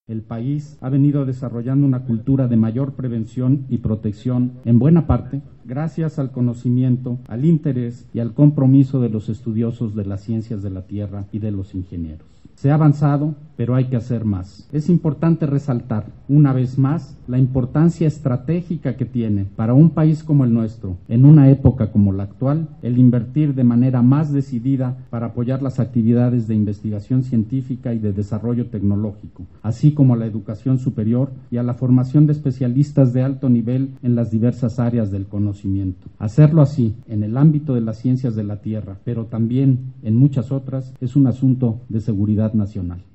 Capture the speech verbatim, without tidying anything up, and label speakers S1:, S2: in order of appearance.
S1: El país ha venido desarrollando una cultura de mayor prevención y protección, en buena parte, gracias al conocimiento, al interés y al compromiso de los estudiosos de las ciencias de la Tierra y de los ingenieros. Se ha avanzado, pero hay que hacer más. Es importante resaltar, una vez más, la importancia estratégica que tiene para un país como el nuestro, en una época como la actual, el invertir de manera más decidida para apoyar las actividades de investigación científica y de desarrollo tecnológico, así como a la educación superior y a la formación de especialistas de alto nivel en las diversas áreas del conocimiento. Hacerlo así, en el ámbito de las ciencias de la Tierra, pero también en muchas otras, es un asunto de seguridad nacional.